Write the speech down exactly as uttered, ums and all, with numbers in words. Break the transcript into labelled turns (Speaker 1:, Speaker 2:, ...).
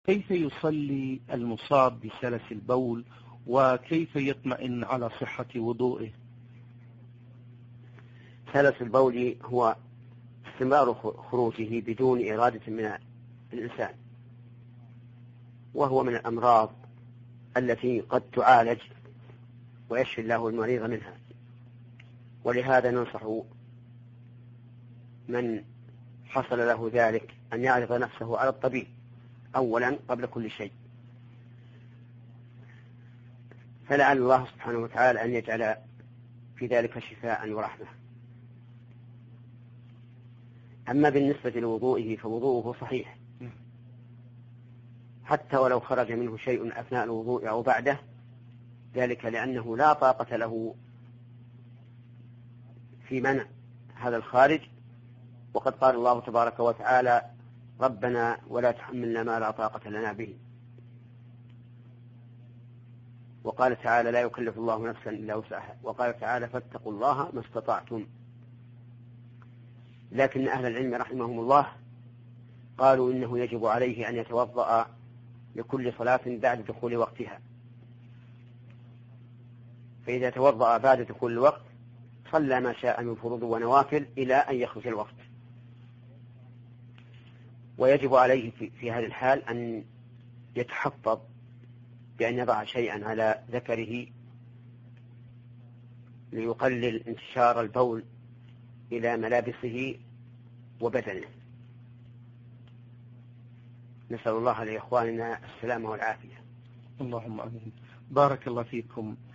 Speaker 1: كيف يصلي المصاب بسلس البول وكيف يطمئن على صحة وضوئه؟
Speaker 2: سلس البول هو استمرار خروجه بدون إرادة من الإنسان، وهو من الأمراض التي قد تعالج ويشفي الله المريض منها، ولهذا ننصح من حصل له ذلك أن يعرض نفسه على الطبيب أولا قبل كل شيء، فلعل الله سبحانه وتعالى أن يجعل في ذلك شفاء ورحمة. أما بالنسبة لوضوئه فوضوءه صحيح حتى ولو خرج منه شيء أثناء الوضوء أو بعده، ذلك لأنه لا طاقة له في منع هذا الخارج، وقد قال الله تبارك وتعالى: ربنا ولا تحملنا ما لا طاقة لنا به. وقال تعالى: لا يكلف الله نفسا إلا وسعها. وقال تعالى: فاتقوا الله ما استطعتم. لكن أهل العلم رحمهم الله قالوا إنه يجب عليه أن يتوضأ لكل صلاة بعد دخول وقتها، فإذا توضأ بعد دخول الوقت صلى ما شاء من فروض ونوافل إلى أن يخرج الوقت. ويجب عليه في, في هذه الحال أن يتحفظ بأن يضع شيئا على ذكره ليقلل انتشار البول إلى ملابسه وبدنه. نسأل الله لإخواننا السلامة والعافية.
Speaker 1: اللهم آمين. بارك الله فيكم.